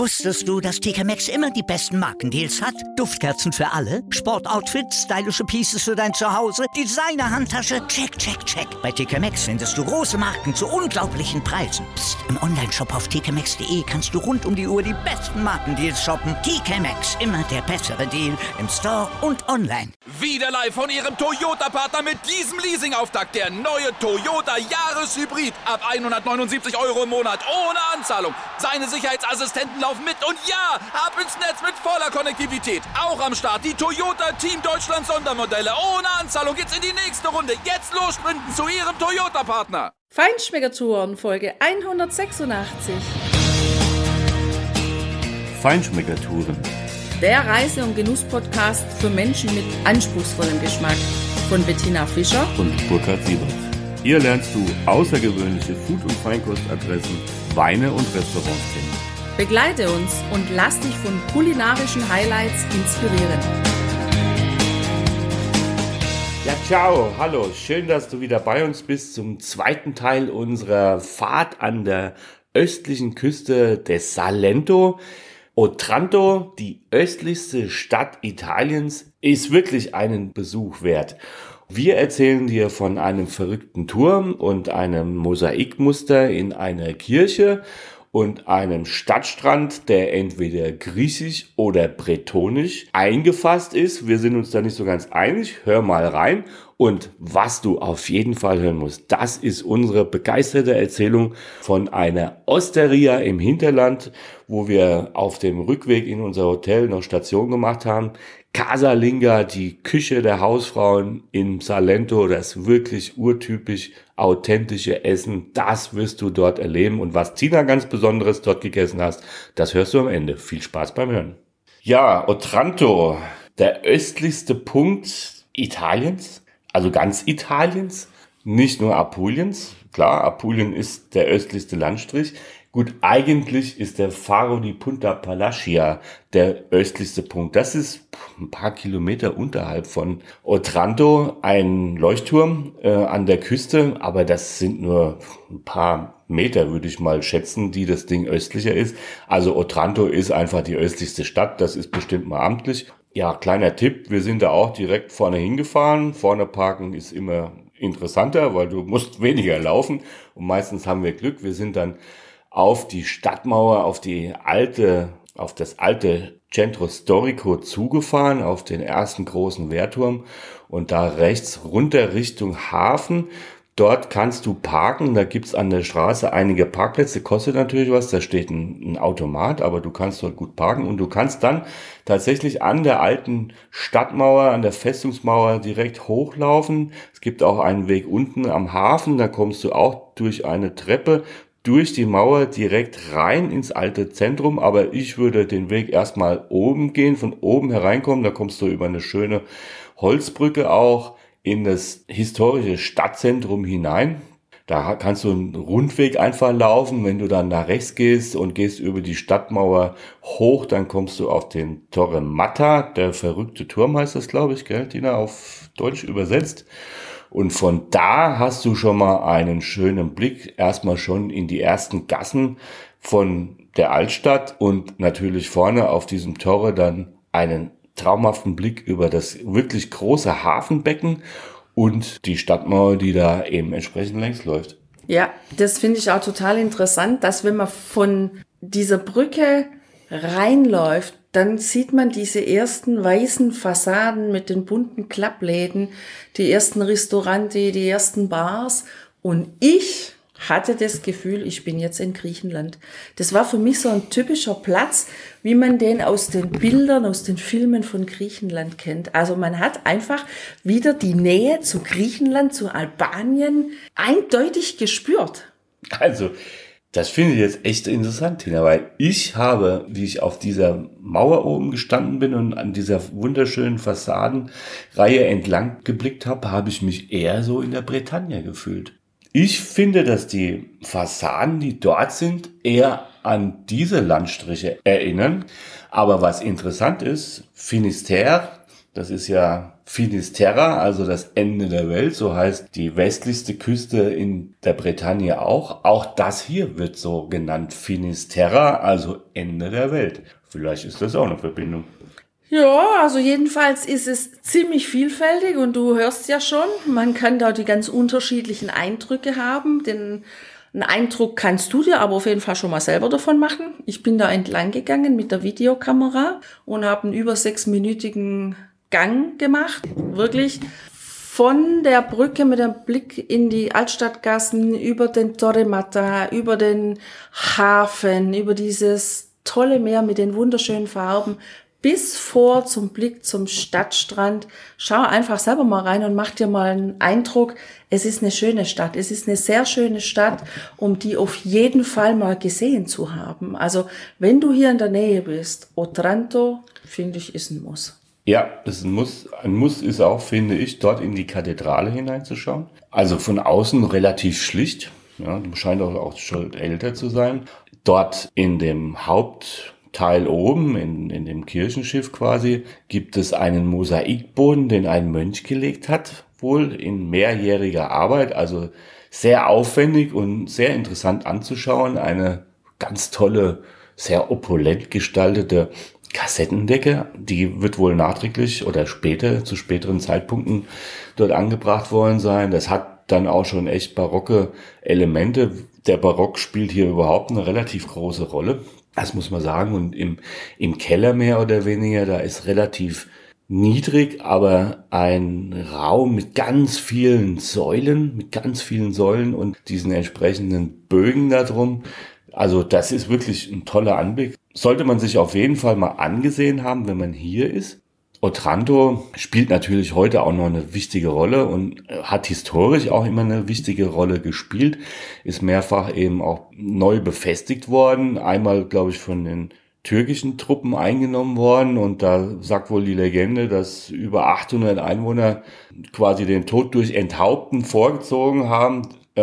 Wusstest du, dass TK Maxx immer die besten Markendeals hat? Duftkerzen für alle, Sportoutfits, stylische Pieces für dein Zuhause, Designer-Handtasche, check, check, check. Bei TK Maxx findest du große Marken zu unglaublichen Preisen. Psst. Im Onlineshop auf tkmaxx.de kannst du rund um die Uhr die besten Markendeals shoppen. TK Maxx, immer der bessere Deal im Store und online. Wieder live von Ihrem Toyota-Partner mit diesem Leasing-Auftakt. Der neue Toyota Jahreshybrid. Ab 179 € im Monat. Ohne Anzahlung. Seine Sicherheitsassistenten laufen mit. Und ja, ab ins Netz mit voller Konnektivität. Auch am Start die Toyota Team Deutschland Sondermodelle. Ohne Anzahlung geht's in die nächste Runde. Jetzt los sprinten zu Ihrem Toyota-Partner. Feinschmeckertouren, Folge 186. Feinschmeckertouren. Der Reise- und Genuss-Podcast für Menschen mit anspruchsvollem Geschmack. Von Bettina Fischer und Burkhard Siebert. Hier lernst du außergewöhnliche Food- und Feinkostadressen, Weine und Restaurants kennen. Begleite uns und lass dich von kulinarischen Highlights inspirieren. Ja, ciao, hallo, schön, dass du wieder bei uns bist zum zweiten Teil unserer Fahrt an der östlichen Küste des Salento. Otranto, die östlichste Stadt Italiens, ist wirklich einen Besuch wert. Wir erzählen dir von einem verrückten Turm und einem Mosaikmuster in einer Kirche und einem Stadtstrand, der entweder griechisch oder bretonisch eingefasst ist. Wir sind uns da nicht so ganz einig. Hör mal rein. Und was du auf jeden Fall hören musst, das ist unsere begeisterte Erzählung von einer Osteria im Hinterland, wo wir auf dem Rückweg in unser Hotel noch Station gemacht haben. Casalinga, die Küche der Hausfrauen im Salento, das wirklich urtypisch authentische Essen, das wirst du dort erleben. Und was Tina ganz Besonderes dort gegessen hast, das hörst du am Ende. Viel Spaß beim Hören. Ja, Otranto, der östlichste Punkt Italiens. Also ganz Italiens, nicht nur Apuliens. Klar, Apulien ist der östlichste Landstrich. Gut, eigentlich ist der Faro di Punta Palacia der östlichste Punkt. Das ist ein paar Kilometer unterhalb von Otranto, ein Leuchtturm an der Küste. Aber das sind nur ein paar Meter, würde ich mal schätzen, die das Ding östlicher ist. Also Otranto ist einfach die östlichste Stadt. Das ist bestimmt mal amtlich. Ja, kleiner Tipp, wir sind da auch direkt vorne hingefahren. Vorne parken ist immer interessanter, weil du musst weniger laufen. Und meistens haben wir Glück. Wir sind dann auf die Stadtmauer, auf das alte Centro Storico zugefahren, auf den ersten großen Wehrturm und da rechts runter Richtung Hafen. Dort kannst du parken, da gibt's an der Straße einige Parkplätze, kostet natürlich was, da steht ein Automat, aber du kannst dort gut parken und du kannst dann tatsächlich an der alten Stadtmauer, an der Festungsmauer direkt hochlaufen. Es gibt auch einen Weg unten am Hafen, da kommst du auch durch eine Treppe durch die Mauer direkt rein ins alte Zentrum, aber ich würde den Weg erstmal oben gehen, von oben hereinkommen, da kommst du über eine schöne Holzbrücke auch in das historische Stadtzentrum hinein. Da kannst du einen Rundweg einfach laufen, wenn du dann nach rechts gehst und gehst über die Stadtmauer hoch, dann kommst du auf den Torre Matta, der verrückte Turm heißt das, glaube ich, gell, Tina, auf Deutsch übersetzt. Und von da hast du schon mal einen schönen Blick, erstmal schon in die ersten Gassen von der Altstadt und natürlich vorne auf diesem Torre dann einen traumhaften Blick über das wirklich große Hafenbecken und die Stadtmauer, die da eben entsprechend längs läuft. Ja, das finde ich auch total interessant, dass wenn man von dieser Brücke reinläuft, dann sieht man diese ersten weißen Fassaden mit den bunten Klappläden, die ersten Restaurants, die ersten Bars. Und ich hatte das Gefühl, ich bin jetzt in Griechenland. Das war für mich so ein typischer Platz, wie man den aus den Bildern, aus den Filmen von Griechenland kennt. Also man hat einfach wieder die Nähe zu Griechenland, zu Albanien eindeutig gespürt. Also, das finde ich jetzt echt interessant, Tina, weil ich habe, wie ich auf dieser Mauer oben gestanden bin und an dieser wunderschönen Fassadenreihe entlang geblickt habe, habe ich mich eher so in der Bretagne gefühlt. Ich finde, dass die Fassaden, die dort sind, eher an diese Landstriche erinnern. Aber was interessant ist, Finisterre, Das ist ja Finisterra, also das Ende der Welt, so heißt die westlichste Küste in der Bretagne auch. Auch das hier wird so genannt, Finisterra, also Ende der Welt. Vielleicht ist das auch eine Verbindung. Ja, also jedenfalls ist es ziemlich vielfältig und du hörst ja schon, man kann da die ganz unterschiedlichen Eindrücke haben. Einen Eindruck kannst du dir aber auf jeden Fall schon mal selber davon machen. Ich bin da entlang gegangen mit der Videokamera und habe einen über 6-minütigen Gang gemacht. Wirklich von der Brücke mit dem Blick in die Altstadtgassen, über den Torre Matta, über den Hafen, über dieses tolle Meer mit den wunderschönen Farben, bis vor zum Blick zum Stadtstrand. Schau einfach selber mal rein und mach dir mal einen Eindruck. Es ist eine schöne Stadt. Es ist eine sehr schöne Stadt, um die auf jeden Fall mal gesehen zu haben. Also, wenn du hier in der Nähe bist, Otranto, finde ich, ist ein Muss. Ja, das ist ein Muss. Ein Muss ist auch, finde ich, dort in die Kathedrale hineinzuschauen. Also von außen relativ schlicht. Ja, die scheint auch schon älter zu sein. Dort in dem Hauptteil oben, in dem Kirchenschiff quasi, gibt es einen Mosaikboden, den ein Mönch gelegt hat, wohl in mehrjähriger Arbeit. Also sehr aufwendig und sehr interessant anzuschauen. Eine ganz tolle, sehr opulent gestaltete Kassettendecke, die wird wohl nachträglich oder später, zu späteren Zeitpunkten dort angebracht worden sein. Das hat dann auch schon echt barocke Elemente. Der Barock spielt hier überhaupt eine relativ große Rolle. Das muss man sagen. Und im Keller mehr oder weniger, da ist relativ niedrig, aber ein Raum mit ganz vielen Säulen und diesen entsprechenden Bögen da drum. Also das ist wirklich ein toller Anblick. Sollte man sich auf jeden Fall mal angesehen haben, wenn man hier ist. Otranto spielt natürlich heute auch noch eine wichtige Rolle und hat historisch auch immer eine wichtige Rolle gespielt. Ist mehrfach eben auch neu befestigt worden. Einmal, glaube ich, von den türkischen Truppen eingenommen worden. Und da sagt wohl die Legende, dass über 800 Einwohner quasi den Tod durch Enthaupten vorgezogen haben,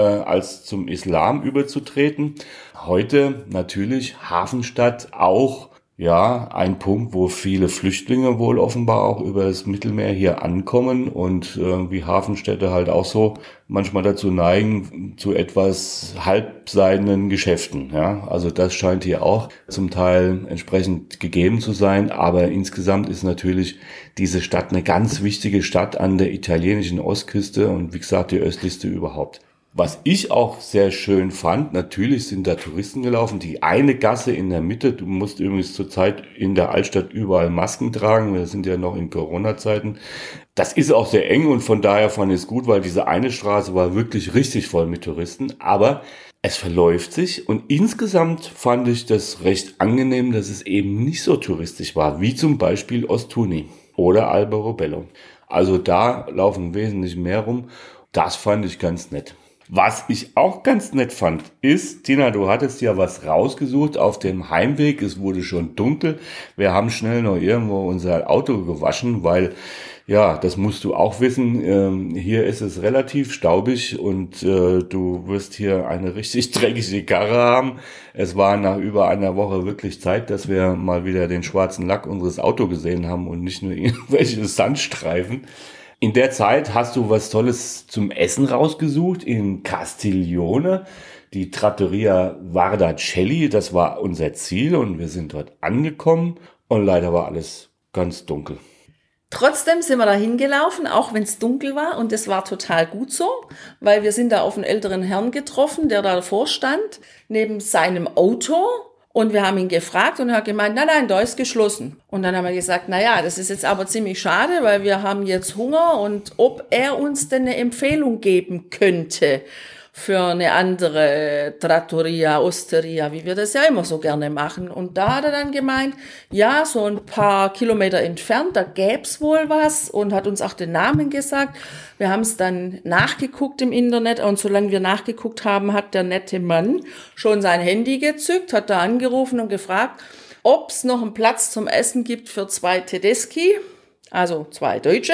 als zum Islam überzutreten. Heute natürlich Hafenstadt auch, ja, ein Punkt, wo viele Flüchtlinge wohl offenbar auch über das Mittelmeer hier ankommen und wie Hafenstädte halt auch so manchmal dazu neigen zu etwas halbseidenen Geschäften. Ja, also das scheint hier auch zum Teil entsprechend gegeben zu sein, aber insgesamt ist natürlich diese Stadt eine ganz wichtige Stadt an der italienischen Ostküste und wie gesagt die östlichste überhaupt. Was ich auch sehr schön fand, natürlich sind da Touristen gelaufen. Die eine Gasse in der Mitte, du musst übrigens zurzeit in der Altstadt überall Masken tragen. Wir sind ja noch in Corona-Zeiten. Das ist auch sehr eng und von daher fand ich es gut, weil diese eine Straße war wirklich richtig voll mit Touristen. Aber es verläuft sich und insgesamt fand ich das recht angenehm, dass es eben nicht so touristisch war, wie zum Beispiel Ostuni oder Alberobello. Also da laufen wesentlich mehr rum. Das fand ich ganz nett. Was ich auch ganz nett fand, ist, Tina, du hattest ja was rausgesucht auf dem Heimweg. Es wurde schon dunkel. Wir haben schnell noch irgendwo unser Auto gewaschen, weil, ja, das musst du auch wissen, hier ist es relativ staubig und du wirst hier eine richtig dreckige Karre haben. Es war nach über einer Woche wirklich Zeit, dass wir mal wieder den schwarzen Lack unseres Autos gesehen haben und nicht nur irgendwelche Sandstreifen. In der Zeit hast du was Tolles zum Essen rausgesucht in Castiglione, die Trattoria Vardacelli. Das war unser Ziel und wir sind dort angekommen und leider war alles ganz dunkel. Trotzdem sind wir da hingelaufen, auch wenn es dunkel war und es war total gut so, weil wir sind da auf einen älteren Herrn getroffen, der da davor stand, neben seinem Auto. Und wir haben ihn gefragt und er hat gemeint, nein, da ist geschlossen. Und dann haben wir gesagt, das ist jetzt aber ziemlich schade, weil wir haben jetzt Hunger und ob er uns denn eine Empfehlung geben könnte für eine andere Trattoria, Osteria, wie wir das ja immer so gerne machen. Und da hat er dann gemeint, ja, so ein paar Kilometer entfernt, da gäb's wohl was und hat uns auch den Namen gesagt. Wir haben es dann nachgeguckt im Internet und solange wir nachgeguckt haben, hat der nette Mann schon sein Handy gezückt, hat da angerufen und gefragt, ob es noch einen Platz zum Essen gibt für 2 Tedeschi. also 2 Deutsche.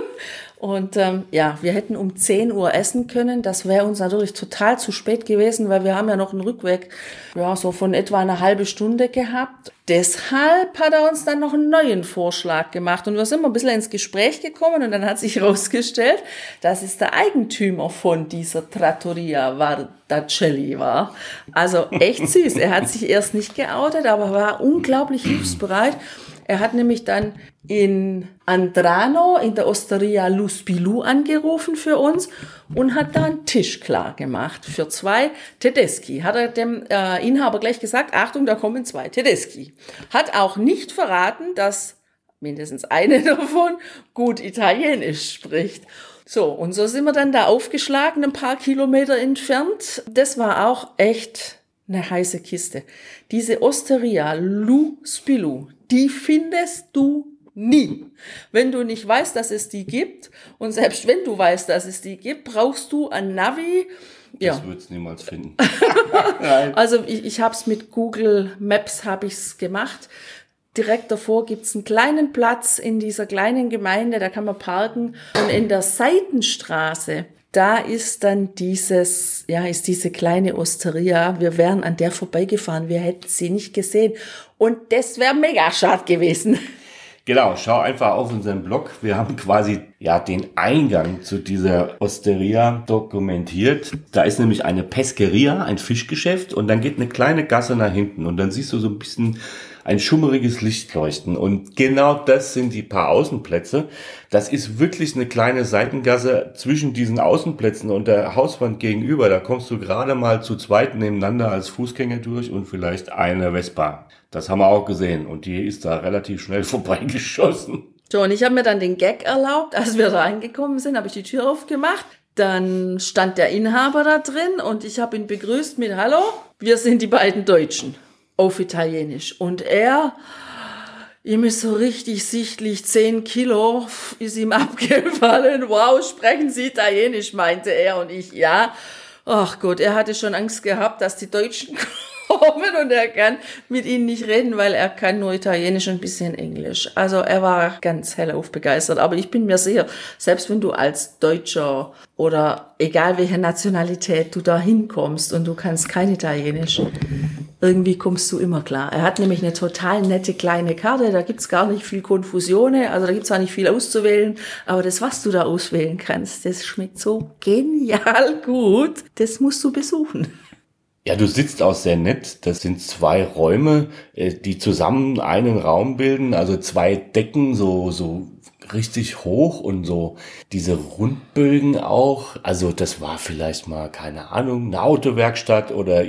Und wir hätten um 10 Uhr essen können. Das wäre uns natürlich total zu spät gewesen, weil wir haben ja noch einen Rückweg so von etwa eine halbe Stunde gehabt. Deshalb hat er uns dann noch einen neuen Vorschlag gemacht. Und wir sind ein bisschen ins Gespräch gekommen und dann hat sich herausgestellt, dass es der Eigentümer von dieser Trattoria Vardacelli war. Also echt süß. Er hat sich erst nicht geoutet, aber war unglaublich hilfsbereit. Er hat nämlich dann in Andrano in der Osteria Lo Spilou angerufen für uns und hat da einen Tisch klar gemacht für 2 Tedeschi. Hat er dem Inhaber gleich gesagt, Achtung, da kommen 2 Tedeschi. Hat auch nicht verraten, dass mindestens eine davon gut Italienisch spricht. So, und so sind wir dann da aufgeschlagen, ein paar Kilometer entfernt. Das war auch echt eine heiße Kiste. Diese Osteria Lo Spilou, die findest du nie. Wenn du nicht weißt, dass es die gibt, und selbst wenn du weißt, dass es die gibt, brauchst du ein Navi. Das würdest du niemals finden. Also ich habe es mit Google Maps gemacht. Direkt davor gibt's einen kleinen Platz in dieser kleinen Gemeinde, da kann man parken. Und in der Seitenstraße, da ist dann ist diese kleine Osteria. Wir wären an der vorbeigefahren, wir hätten sie nicht gesehen. Und das wäre mega schade gewesen. Genau, schau einfach auf unseren Blog. Wir haben quasi den Eingang zu dieser Osteria dokumentiert. Da ist nämlich eine Pescheria, ein Fischgeschäft, und dann geht eine kleine Gasse nach hinten und dann siehst du so ein bisschen ein schummeriges Licht leuchten. Und genau das sind die paar Außenplätze. Das ist wirklich eine kleine Seitengasse zwischen diesen Außenplätzen und der Hauswand gegenüber. Da kommst du gerade mal zu zweit nebeneinander als Fußgänger durch und vielleicht eine Vespa. Das haben wir auch gesehen und die ist da relativ schnell vorbeigeschossen. So, und ich habe mir dann den Gag erlaubt, als wir da reingekommen sind, habe ich die Tür aufgemacht. Dann stand der Inhaber da drin und ich habe ihn begrüßt mit Hallo, wir sind die beiden Deutschen. Auf Italienisch. Und ihm ist so richtig sichtlich 10 Kilo ist ihm abgefallen. Wow, sprechen Sie Italienisch, meinte er. Und ich, ja. Ach Gott, er hatte schon Angst gehabt, dass die Deutschen kommen und er kann mit ihnen nicht reden, weil er kann nur Italienisch und ein bisschen Englisch. Also er war ganz hellauf begeistert. Aber ich bin mir sicher, selbst wenn du als Deutscher oder egal welche Nationalität du da hinkommst und du kannst kein Italienisch, irgendwie kommst du immer klar. Er hat nämlich eine total nette kleine Karte, da gibt's gar nicht viel Konfusionen, also da gibt's auch nicht viel auszuwählen, aber das, was du da auswählen kannst, das schmeckt so genial gut, das musst du besuchen. Ja, du sitzt auch sehr nett. Das sind 2 Räume, die zusammen einen Raum bilden, also 2 Decken, so richtig hoch und so diese Rundbögen auch. Also das war vielleicht mal, keine Ahnung, eine Autowerkstatt oder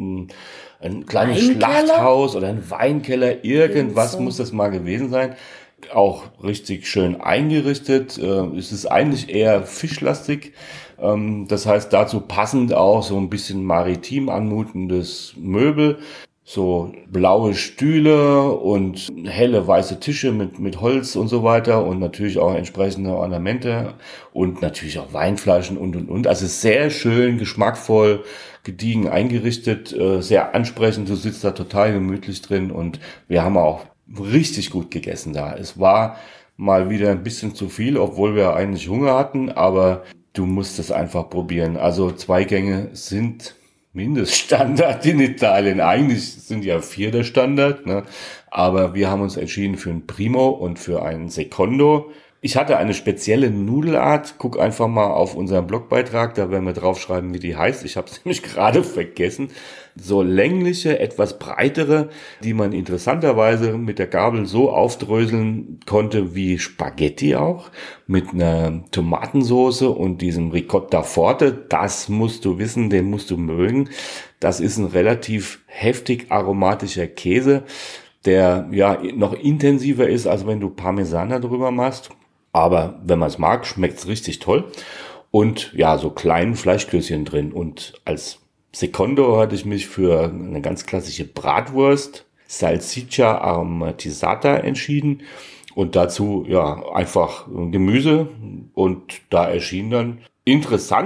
ein kleines Schlachthaus oder ein Weinkeller, irgendwas muss das mal gewesen sein. Auch richtig schön eingerichtet. Es ist eigentlich eher fischlastig. Das heißt, dazu passend auch so ein bisschen maritim anmutendes Möbel. So blaue Stühle und helle weiße Tische mit Holz und so weiter und natürlich auch entsprechende Ornamente und natürlich auch Weinflaschen und. Also sehr schön, geschmackvoll, gediegen eingerichtet, sehr ansprechend. Du sitzt da total gemütlich drin und wir haben auch richtig gut gegessen da. Es war mal wieder ein bisschen zu viel, obwohl wir eigentlich Hunger hatten, aber du musst es einfach probieren. Also 2 Gänge sind Mindeststandard in Italien. Eigentlich sind ja 4 der Standard, ne? Aber wir haben uns entschieden für ein Primo und für einen Secondo. Ich hatte eine spezielle Nudelart. Guck einfach mal auf unseren Blogbeitrag, da werden wir draufschreiben, wie die heißt. Ich habe es nämlich gerade vergessen. So längliche, etwas breitere, die man interessanterweise mit der Gabel so aufdröseln konnte wie Spaghetti auch, mit einer Tomatensauce und diesem Ricotta Forte. Das musst du wissen, den musst du mögen. Das ist ein relativ heftig aromatischer Käse, der ja noch intensiver ist, als wenn du Parmesan da drüber machst. Aber wenn man es mag, schmeckt es richtig toll. Und ja, so kleinen Fleischklößchen drin. Und als Secondo hatte ich mich für eine ganz klassische Bratwurst, Salsiccia aromatizata, entschieden. Und dazu ja einfach Gemüse. Und da erschien dann interessant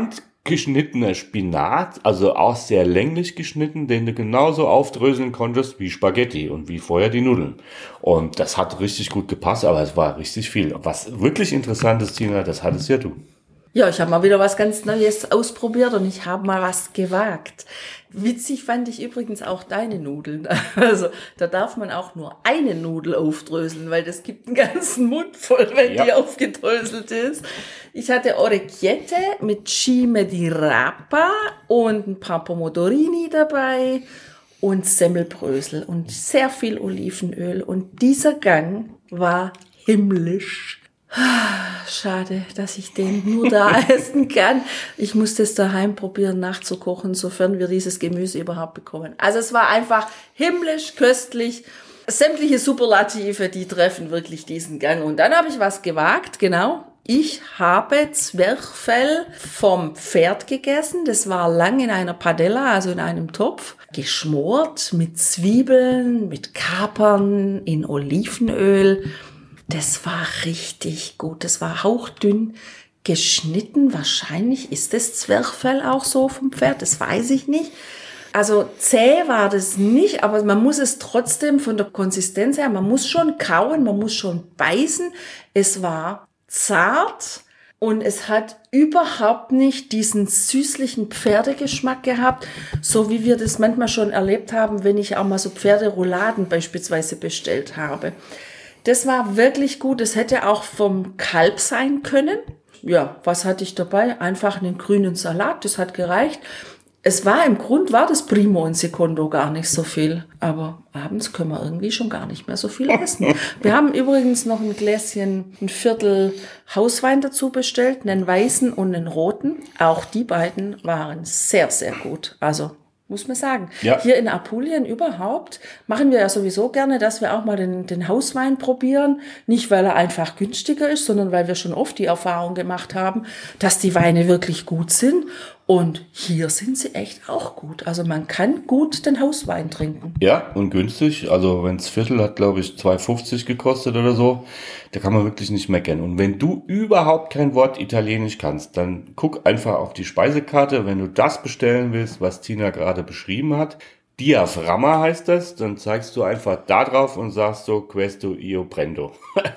geschnittener Spinat, also auch sehr länglich geschnitten, den du genauso aufdröseln konntest wie Spaghetti und wie vorher die Nudeln. Und das hat richtig gut gepasst, aber es war richtig viel. Was wirklich interessant ist, Tina, das hattest ja du. Ja, ich habe mal wieder was ganz Neues ausprobiert und ich habe mal was gewagt. Witzig fand ich übrigens auch deine Nudeln. Also da darf man auch nur eine Nudel aufdröseln, weil das gibt einen ganzen Mund voll, wenn die aufgedröselt ist. Ich hatte Orecchiette mit Cime di Rapa und ein paar Pomodorini dabei und Semmelbrösel und sehr viel Olivenöl. Und dieser Gang war himmlisch. Schade, dass ich den nur da essen kann. Ich muss das daheim probieren nachzukochen, sofern wir dieses Gemüse überhaupt bekommen. Also es war einfach himmlisch, köstlich. Sämtliche Superlative, die treffen wirklich diesen Gang. Und dann habe ich was gewagt, genau. Ich habe Zwerchfell vom Pferd gegessen. Das war lang in einer Padella, also in einem Topf, geschmort mit Zwiebeln, mit Kapern, in Olivenöl. Das war richtig gut. Das war hauchdünn geschnitten. Wahrscheinlich ist das Zwerchfell auch so vom Pferd. Das weiß ich nicht. Also zäh war das nicht, aber man muss es trotzdem von der Konsistenz her, man muss schon kauen, man muss schon beißen. Es war zart und es hat überhaupt nicht diesen süßlichen Pferdegeschmack gehabt, so wie wir das manchmal schon erlebt haben, wenn ich auch mal so Pferderouladen beispielsweise bestellt habe. Das war wirklich gut. Es hätte auch vom Kalb sein können. Ja, was hatte ich dabei? Einfach einen grünen Salat, das hat gereicht. Es war das Primo und Secondo gar nicht so viel. Aber abends können wir irgendwie schon gar nicht mehr so viel essen. Wir haben übrigens noch ein Viertel Hauswein dazu bestellt, einen weißen und einen roten. Auch die beiden waren sehr, sehr gut. Also muss man sagen. Ja. Hier in Apulien überhaupt machen wir ja sowieso gerne, dass wir auch mal den Hauswein probieren. Nicht, weil er einfach günstiger ist, sondern weil wir schon oft die Erfahrung gemacht haben, dass die Weine wirklich gut sind. Und hier sind sie echt auch gut. Also man kann gut den Hauswein trinken. Ja, und günstig. Also wenn es Viertel hat, glaube ich, 2,50 gekostet oder so. Da kann man wirklich nicht meckern. Und wenn du überhaupt kein Wort Italienisch kannst, dann guck einfach auf die Speisekarte. Wenn du das bestellen willst, was Tina gerade beschrieben hat, Diaframma heißt das, dann zeigst du einfach da drauf und sagst so, questo io prendo.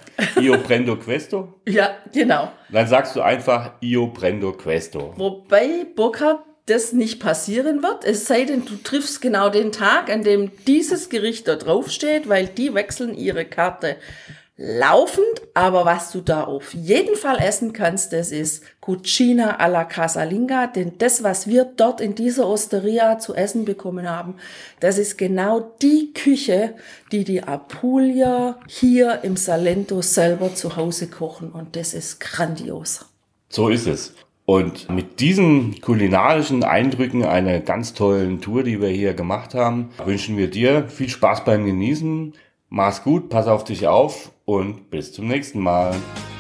Io prendo questo? Ja, genau. Dann sagst du einfach, io prendo questo. Wobei, Burkhard, das nicht passieren wird, es sei denn, du triffst genau den Tag, an dem dieses Gericht da draufsteht, weil die wechseln ihre Karte laufend, aber was du da auf jeden Fall essen kannst, das ist Cucina alla Casalinga, denn das, was wir dort in dieser Osteria zu essen bekommen haben, das ist genau die Küche, die Apulier hier im Salento selber zu Hause kochen und das ist grandios. So ist es. Und mit diesen kulinarischen Eindrücken einer ganz tollen Tour, die wir hier gemacht haben, wünschen wir dir viel Spaß beim Genießen. Mach's gut, pass auf dich auf und bis zum nächsten Mal.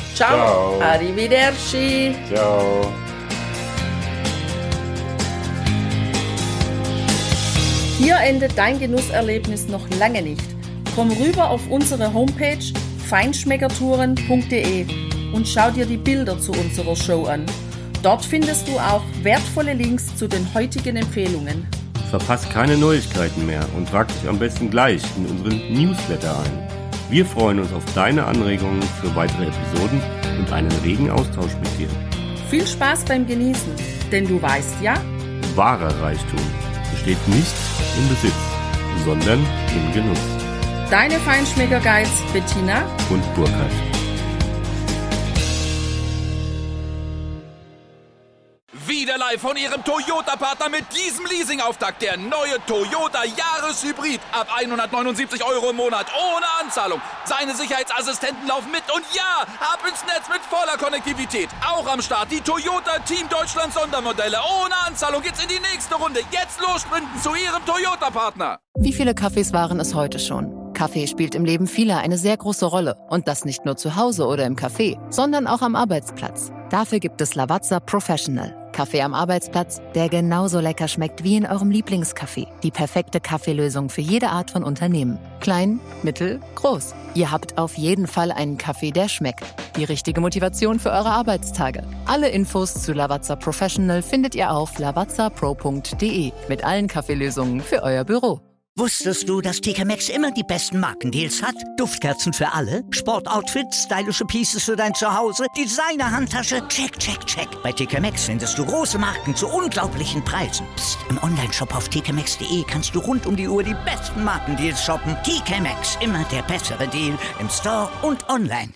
Ciao. Ciao. Arrivederci. Ciao. Hier endet dein Genusserlebnis noch lange nicht. Komm rüber auf unsere Homepage feinschmeckertouren.de und schau dir die Bilder zu unserer Show an. Dort findest du auch wertvolle Links zu den heutigen Empfehlungen. Verpasst keine Neuigkeiten mehr und trag dich am besten gleich in unseren Newsletter ein. Wir freuen uns auf deine Anregungen für weitere Episoden und einen regen Austausch mit dir. Viel Spaß beim Genießen, denn du weißt ja, wahrer Reichtum besteht nicht im Besitz, sondern im Genuss. Deine Feinschmecker-Guides Bettina und Burkhard. Wieder live von Ihrem Toyota-Partner mit diesem Leasing-Auftakt. Der neue Toyota Jahreshybrid. Ab 179 € im Monat. Ohne Anzahlung. Seine Sicherheitsassistenten laufen mit. Und ja, ab ins Netz mit voller Konnektivität. Auch am Start die Toyota Team Deutschland Sondermodelle. Ohne Anzahlung geht's in die nächste Runde. Jetzt los sprinten zu Ihrem Toyota-Partner. Wie viele Kaffees waren es heute schon? Kaffee spielt im Leben vieler eine sehr große Rolle. Und das nicht nur zu Hause oder im Café, sondern auch am Arbeitsplatz. Dafür gibt es Lavazza Professional. Kaffee am Arbeitsplatz, der genauso lecker schmeckt wie in eurem Lieblingscafé. Die perfekte Kaffeelösung für jede Art von Unternehmen. Klein, mittel, groß. Ihr habt auf jeden Fall einen Kaffee, der schmeckt. Die richtige Motivation für eure Arbeitstage. Alle Infos zu Lavazza Professional findet ihr auf lavazzapro.de mit allen Kaffeelösungen für euer Büro. Wusstest du, dass TK Maxx immer die besten Markendeals hat? Duftkerzen für alle, Sportoutfits, stylische Pieces für dein Zuhause, Designer-Handtasche, check, check, check. Bei TK Maxx findest du große Marken zu unglaublichen Preisen. Psst. Im Onlineshop auf tkmaxx.de kannst du rund um die Uhr die besten Markendeals shoppen. TK Maxx, immer der bessere Deal im Store und online.